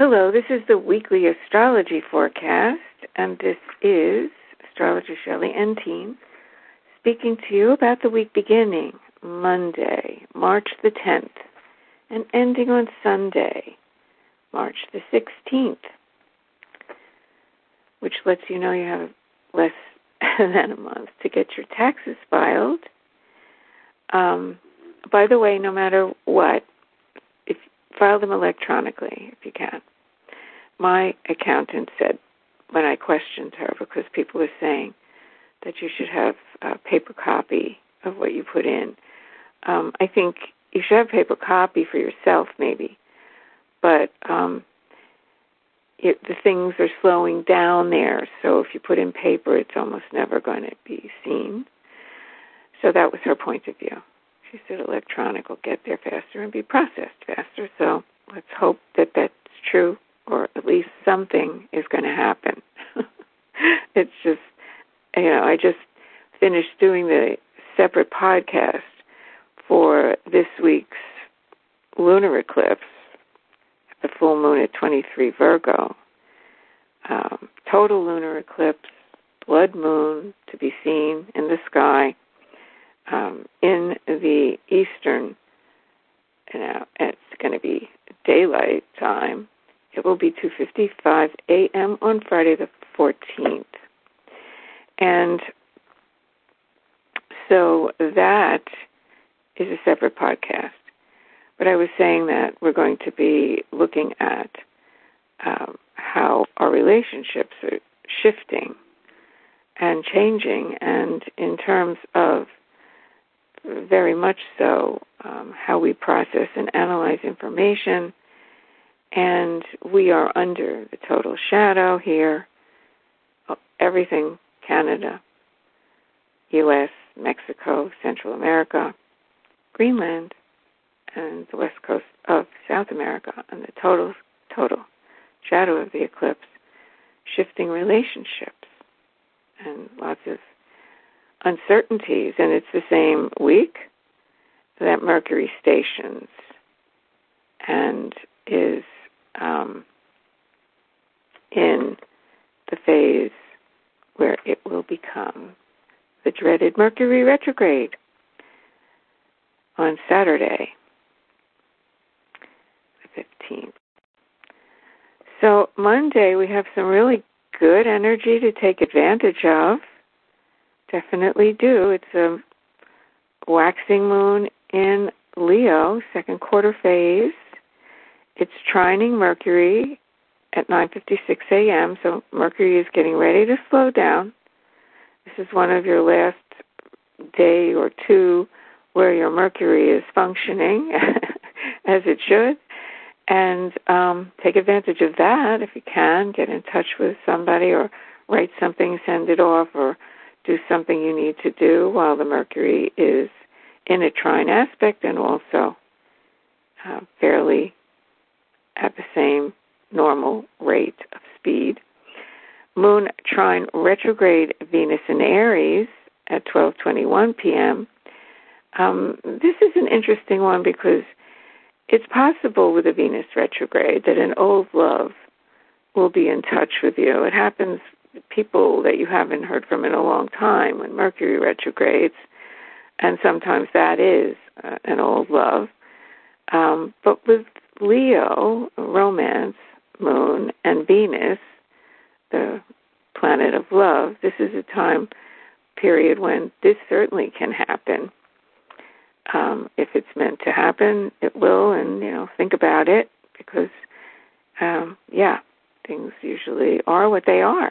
Hello, this is the weekly astrology forecast, and this is astrologer Shelley and team speaking to you about the week beginning Monday, March the 10th, and ending on Sunday, March the 16th, which lets you know you have less than a month to get your taxes filed. By the way, no matter what, file them electronically if you can. My accountant said when I questioned her, because people were saying that you should have a paper copy of what you put in. I think you should have a paper copy for yourself maybe, but the things are slowing down there, so if you put in paper, it's almost never going to be seen. So that was her point of view. She said electronic will get there faster and be processed faster. So let's hope that that's true, or at least something is going to happen. It's just, I just finished doing the separate podcast for this week's lunar eclipse, the full moon at 23 Virgo. Total lunar eclipse, blood moon to be seen in the sky. In the eastern, it's going to be daylight time. It will be 2:55 a.m. on Friday the 14th. And so that is a separate podcast. But I was saying that we're going to be looking at how our relationships are shifting and changing, and in terms of very much so, how we process and analyze information. And we are under the total shadow here. Everything, Canada, U.S., Mexico, Central America, Greenland, and the west coast of South America, and the total shadow of the eclipse, shifting relationships, and lots of uncertainties. And it's the same week that Mercury stations and is in the phase where it will become the dreaded Mercury retrograde on Saturday, the 15th. So Monday we have some really good energy to take advantage of. Definitely do. It's a waxing moon in Leo, second quarter phase. It's trining Mercury at 9:56 a.m., so Mercury is getting ready to slow down. This is one of your last day or two where your Mercury is functioning as it should. And take advantage of that if you can. Get in touch with somebody or write something, send it off, or do something you need to do while the Mercury is in a trine aspect and also fairly at the same normal rate of speed. Moon trine retrograde Venus in Aries at 12:21 p.m. This is an interesting one because it's possible with a Venus retrograde that an old love will be in touch with you. It happens with people that you haven't heard from in a long time when Mercury retrogrades, and sometimes that is an old love. But with Leo, romance, moon, and Venus, the planet of love, this is a time period when this certainly can happen. If it's meant to happen, it will, and, think about it, because, things usually are what they are.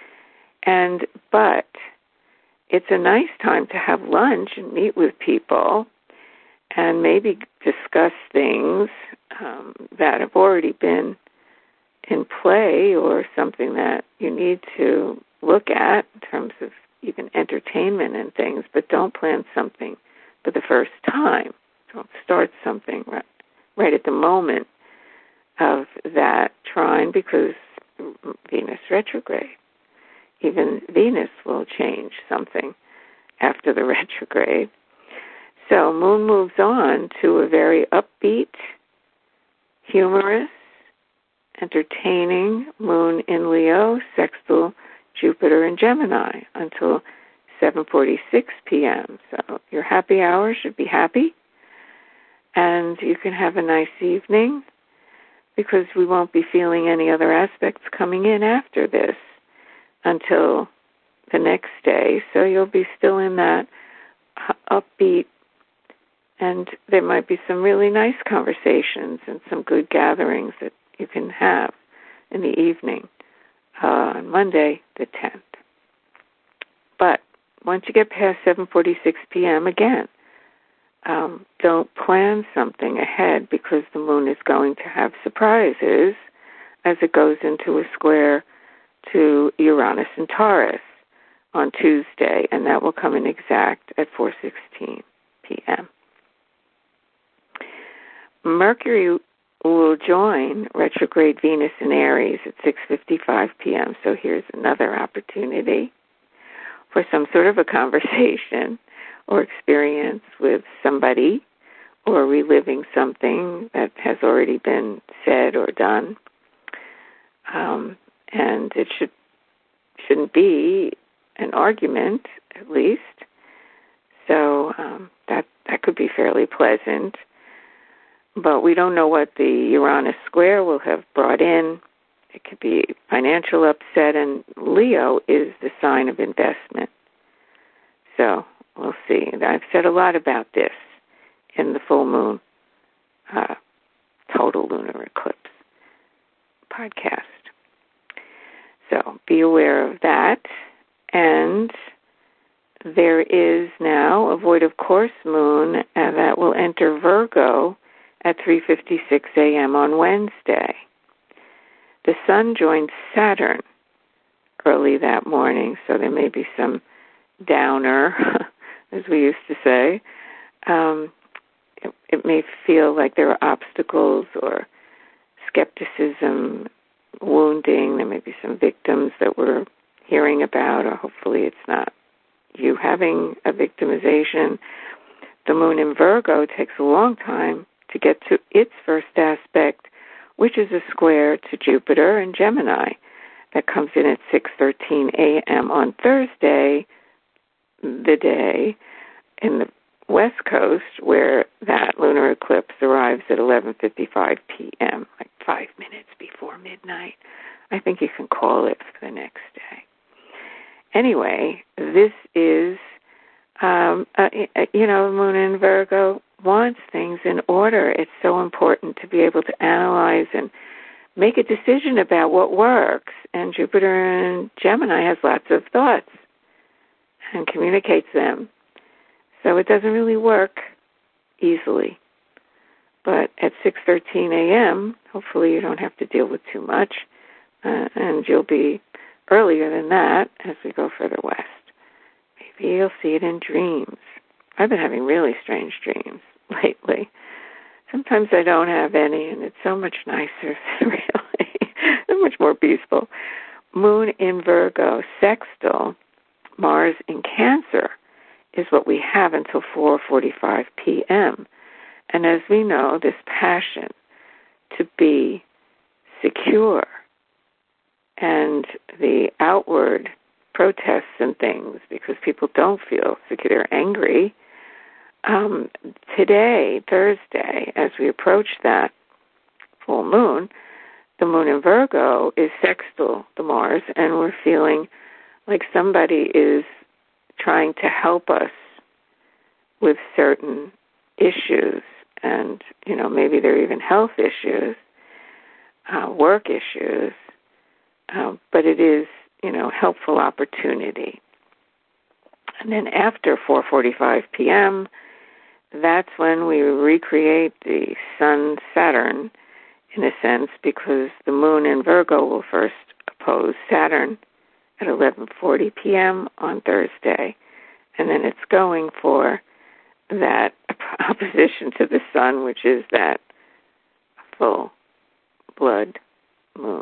But it's a nice time to have lunch and meet with people and maybe discuss things that have already been in play or something that you need to look at in terms of even entertainment and things, but don't plan something for the first time. Don't start something right at the moment of that trine, because Venus retrograde. Even Venus will change something after the retrograde. So Moon moves on to a very upbeat, humorous, entertaining moon in Leo, sextile Jupiter in Gemini until 7:46 p.m. So your happy hour should be happy, and you can have a nice evening because we won't be feeling any other aspects coming in after this until the next day. So you'll be still in that upbeat, and there might be some really nice conversations and some good gatherings that you can have in the evening on Monday the 10th. But once you get past 7:46 p.m., again, don't plan something ahead because the moon is going to have surprises as it goes into a square to Uranus and Taurus on Tuesday, and that will come in exact at 4:16 p.m. Mercury will join retrograde Venus in Aries at 6:55 p.m., so here's another opportunity for some sort of a conversation or experience with somebody or reliving something that has already been said or done. And it shouldn't be an argument, at least. So that could be fairly pleasant. But we don't know what the Uranus square will have brought in. It could be financial upset, and Leo is the sign of investment. So we'll see. I've said a lot about this in the full moon total lunar eclipse podcast. So be aware of that. And there is now a void of course moon that will enter Virgo at 3:56 a.m. on Wednesday. The sun joins Saturn early that morning, so there may be some downer, as we used to say. It may feel like there are obstacles or skepticism, wounding. There may be some victims that we're hearing about, or hopefully it's not you having a victimization. The moon in Virgo takes a long time to get to its first aspect, which is a square to Jupiter in Gemini. That comes in at 6:13 a.m. on Thursday, the day in the West Coast where that lunar eclipse arrives at 11:55 p.m., like 5 minutes before midnight. I think you can call it for the next day. Anyway, this is, moon in Virgo wants things in order. It's so important to be able to analyze and make a decision about what works. And Jupiter in Gemini has lots of thoughts and communicates them. So it doesn't really work easily. But at 6:13 a.m., hopefully you don't have to deal with too much, and you'll be earlier than that as we go further west. Maybe you'll see it in dreams. I've been having really strange dreams lately. Sometimes I don't have any, and it's so much nicer, really. So much more peaceful. Moon in Virgo, sextile Mars in Cancer is what we have until 4:45 p.m. And as we know, this passion to be secure and the outward protests and things because people don't feel secure, they're angry. Today, Thursday, as we approach that full moon, the moon in Virgo is sextile the Mars, and we're feeling like somebody is trying to help us with certain issues, and, maybe there are even health issues, work issues, but it is, helpful opportunity. And then after 4:45 p.m., that's when we recreate the Sun-Saturn, in a sense, because the moon in Virgo will first oppose Saturn at 11:40 p.m. on Thursday, and then it's going for that opposition to the sun, which is that full blood moon.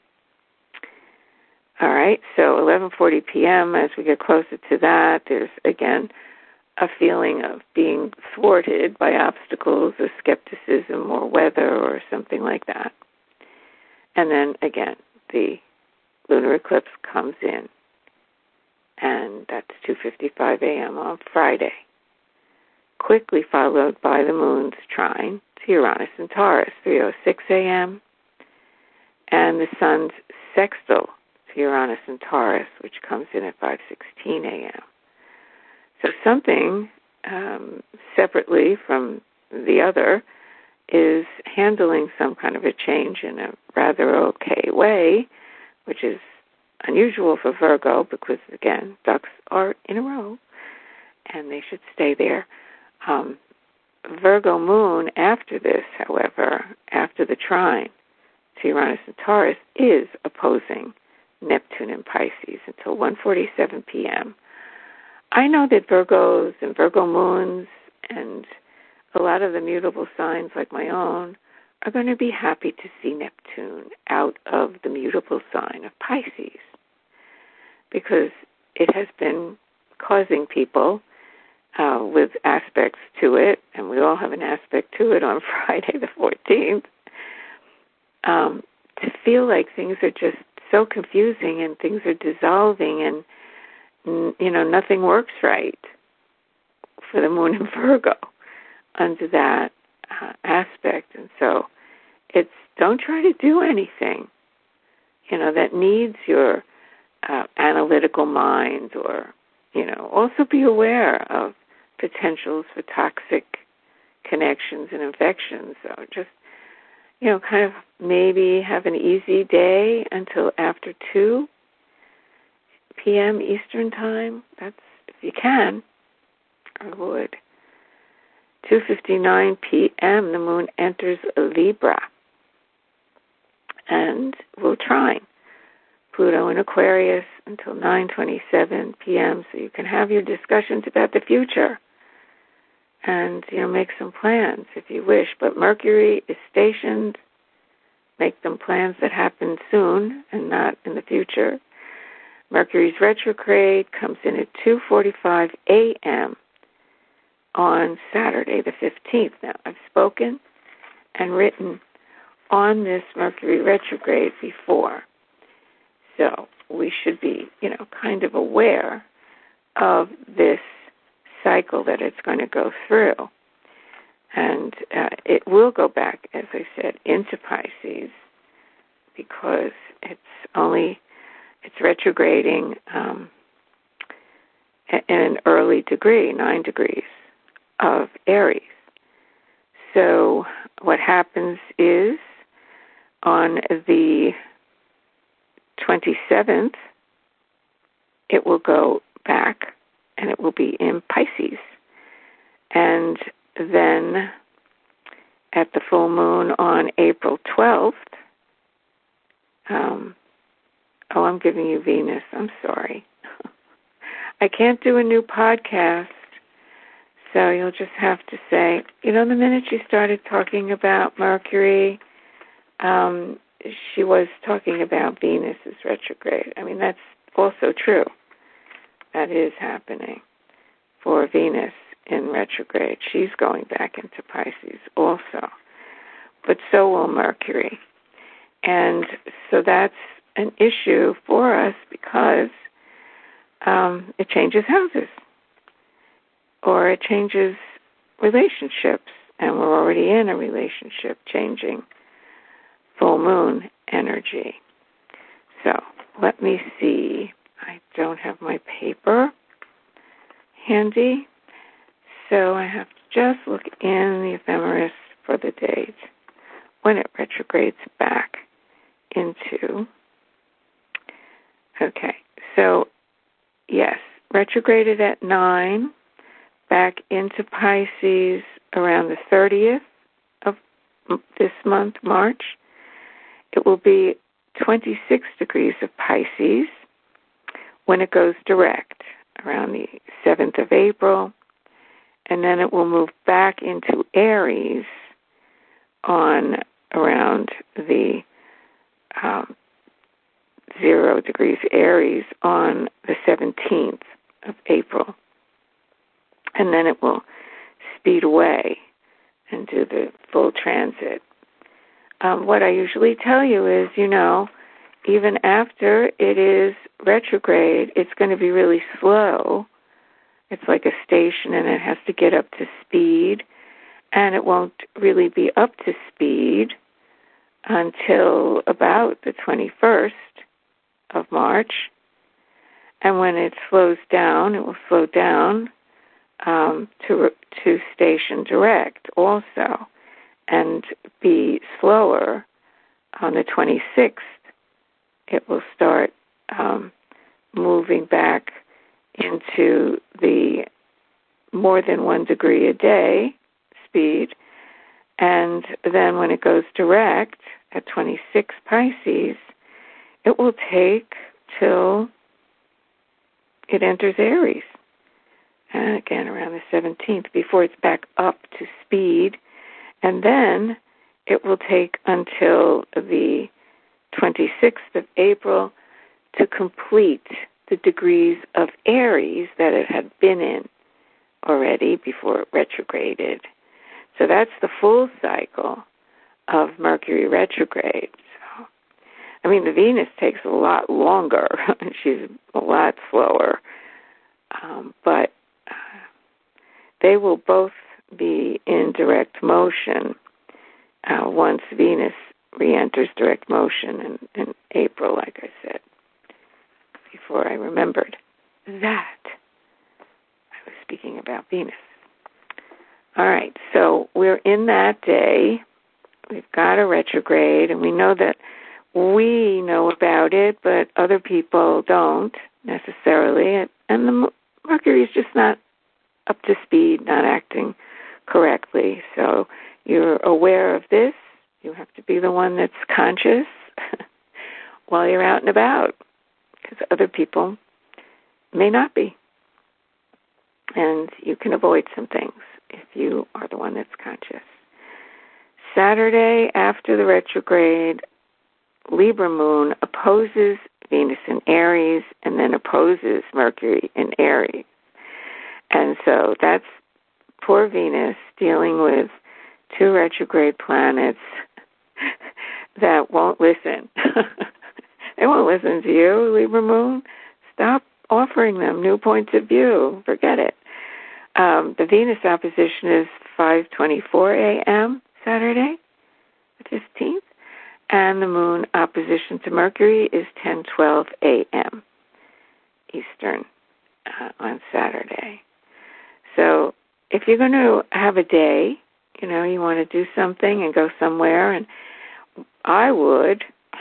All right, so 11:40 p.m., as we get closer to that, there's, again, a feeling of being thwarted by obstacles or skepticism or weather or something like that. And then again, the lunar eclipse comes in, and that's 2:55 a.m. on Friday, quickly followed by the moon's trine to Uranus and Taurus, 3:06 a.m., and the sun's sextile to Uranus and Taurus, which comes in at 5:16 a.m. So something separately from the other is handling some kind of a change in a rather okay way, which is unusual for Virgo because, again, ducks are in a row and they should stay there. Virgo moon after this, however, after the trine to Uranus and Taurus, is opposing Neptune in Pisces until 1:47 p.m. I know that Virgos and Virgo moons and a lot of the mutable signs like my own are going to be happy to see Neptune out of the mutable sign of Pisces, because it has been causing people with aspects to it, and we all have an aspect to it on Friday the 14th, to feel like things are just so confusing and things are dissolving and, nothing works right for the moon in Virgo under that aspect. And so it's, don't try to do anything, that needs your analytical mind, or, also be aware of potentials for toxic connections and infections. So just, kind of maybe have an easy day until after 2 p.m. Eastern Time. That's, if you can, I would. 2:59 p.m., the moon enters Libra and will trine Pluto in Aquarius until 9:27 p.m., so you can have your discussions about the future and, make some plans if you wish. But Mercury is stationed. Make them plans that happen soon and not in the future. Mercury's retrograde comes in at 2:45 a.m. on Saturday the 15th. Now, I've spoken and written on this Mercury retrograde before, so we should be, kind of aware of this cycle that it's going to go through. And it will go back, as I said, into Pisces, because it's retrograding in an early degree, 9 degrees of Aries. So what happens is on the 27th, it will go back and it will be in Pisces. And then at the full moon on April 12th, I'm giving you Venus. I'm sorry. I can't do a new podcast, so you'll just have to say, the minute she started talking about Mercury, she was talking about Venus's retrograde. I mean, that's also true. That is happening for Venus in retrograde. She's going back into Pisces also. But so will Mercury. And so that's an issue for us because it changes houses or it changes relationships. And we're already in a relationship changing full moon energy. So let me see. I don't have my paper handy, so I have to just look in the ephemeris for the date when it retrogrades back into. Okay, so yes, retrograded at 9, back into Pisces around the 30th of this month, March. It will be 26 degrees of Pisces when it goes direct around the 7th of April, and then it will move back into Aries on around the 0 degrees Aries on the 17th of April. And then it will speed away and do the full transit what I usually tell you is, even after it is retrograde, it's going to be really slow. It's like a station, and it has to get up to speed, and it won't really be up to speed until about the 21st of March. And when it slows down, it will slow down to station direct also, and be slower on the 26th. It will start moving back into the more than 1 degree a day speed. And then when it goes direct at 26 Pisces, it will take till it enters Aries. And again, around the 17th, before it's back up to speed. And then it will take until the 26th of April to complete the degrees of Aries that it had been in already before it retrograded. So that's the full cycle of Mercury retrograde. So, the Venus takes a lot longer. She's a lot slower. But they will both be in direct motion once Venus re-enters direct motion in April, like I said, before I remembered that I was speaking about Venus. All right, so we're in that day. We've got a retrograde, and we know that we know about it, but other people don't necessarily. And the Mercury is just not up to speed, not acting correctly. So you're aware of this. You have to be the one that's conscious while you're out and about, because other people may not be. And you can avoid some things if you are the one that's conscious. Saturday, after the retrograde, Libra moon opposes Venus in Aries and then opposes Mercury in Aries. And so that's poor Venus dealing with 2 retrograde planets that won't listen. They won't listen to you, Libra moon. Stop offering them new points of view. Forget it. The Venus opposition is 5:24 a.m. Saturday, the 15th. And the moon opposition to Mercury is 10:12 a.m. Eastern on Saturday. So if you're going to have a day, you want to do something and go somewhere, and I would,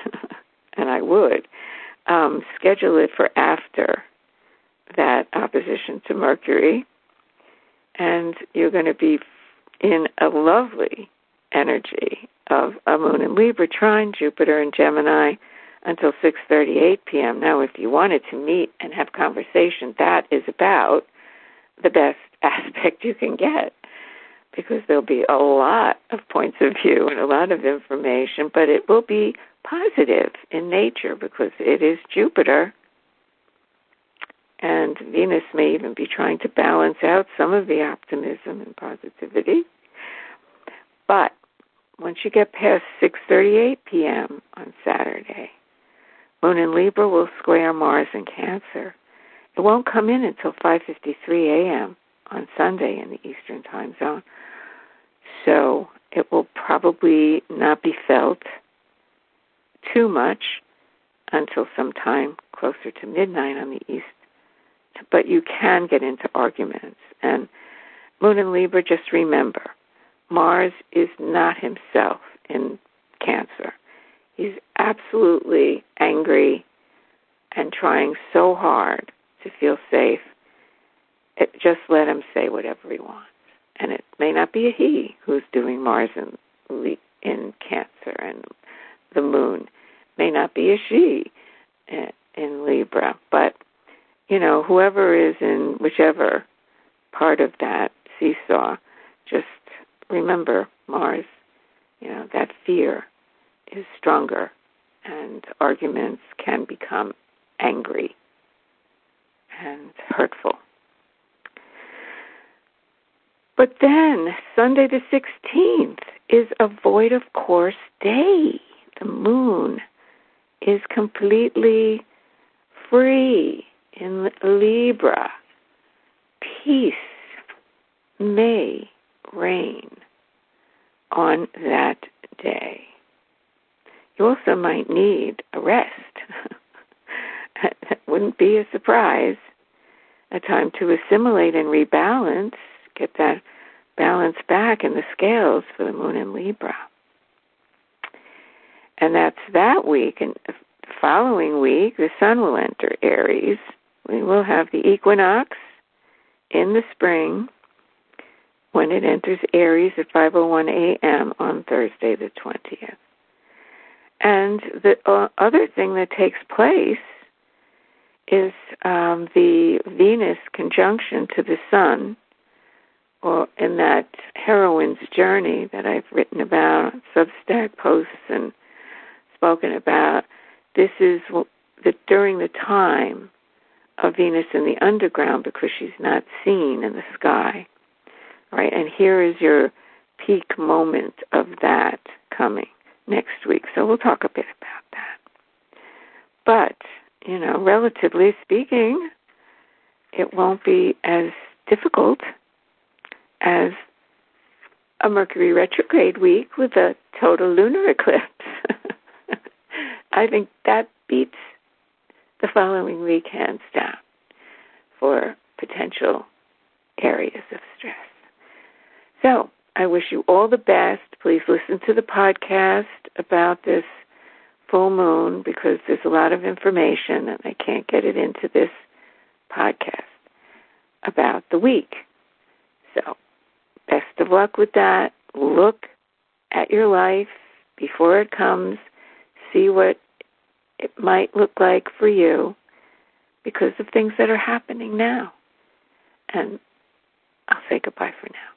schedule it for after that opposition to Mercury, and you're going to be in a lovely energy of a moon in Libra trine Jupiter in Gemini until 6:38 p.m. Now, if you wanted to meet and have conversation, that is about the best aspect you can get, because there'll be a lot of points of view and a lot of information, but it will be positive in nature because it is Jupiter, and Venus may even be trying to balance out some of the optimism and positivity. But once you get past 6:38 p.m. on Saturday, Moon in Libra will square Mars in Cancer. It won't come in until 5:53 a.m. on Sunday in the Eastern Time Zone. So it will probably not be felt too much until sometime closer to midnight on the East. But you can get into arguments. And Moon in Libra, just remember, Mars is not himself in Cancer. He's absolutely angry and trying so hard to feel safe. Just let him say whatever he wants. And it may not be a he who's doing Mars in Cancer, and the moon may not be a she in Libra. But, whoever is in whichever part of that seesaw, just remember Mars, that fear is stronger, and arguments can become angry and hurtful. But then, Sunday the 16th is a void of course day. The moon is completely free in Libra. Peace may reign on that day. You also might need a rest. That wouldn't be a surprise. A time to assimilate and rebalance, get that balance back in the scales for the moon in Libra. And that's that week. And the following week, the sun will enter Aries. We will have the equinox in the spring when it enters Aries at 5:01 a.m. on Thursday the 20th. And the other thing that takes place is the Venus conjunction to the sun, or in that heroine's journey that I've written about, Substack posts and spoken about. This is during the time of Venus in the underground because she's not seen in the sky. Right? And here is your peak moment of that coming next week. So we'll talk a bit about that. But, relatively speaking, it won't be as difficult as a Mercury retrograde week with a total lunar eclipse. I think that beats the following week hands down for potential areas of stress. So I wish you all the best. Please listen to the podcast about this full moon because there's a lot of information and I can't get it into this podcast about the week. So best of luck with that. Look at your life before it comes. See what it might look like for you because of things that are happening now. And I'll say goodbye for now.